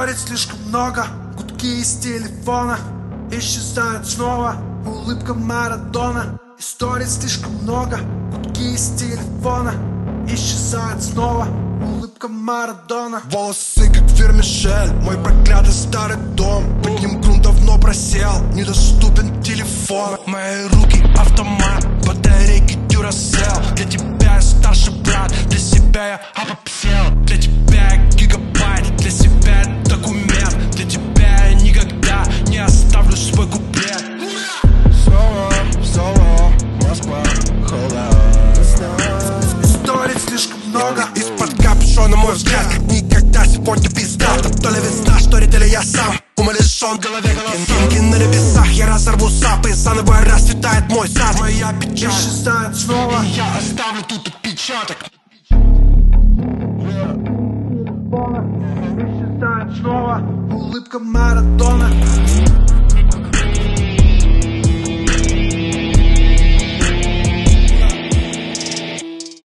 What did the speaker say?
Историй слишком много, гудки из телефона исчезают снова, улыбка Марадона. Историй слишком много, гудки из телефона исчезают снова, улыбка Марадона. Волосы как вермишель, мой проклятый старый дом. Под ним грунт давно просел, недоступен телефон. Мои руки автомат, батарейки Duracell. Для тебя я старший брат, для себя я обобсел. Для тебя я гигабайт, для себя я документ. Для тебя я никогда не оставлю свой куплет. Соло, Москва, холод. Историй слишком много, Из-под капюшона мой взгляд, как никогда сегодня пизда. То ли весна, что ли я сам умалишен в голове голоса. На небесах я разорву сап, и заново расцветает мой сад. Моя печаль исчезает снова, и я оставлю тут отпечаток. исчезает снова, улыбка Марадона.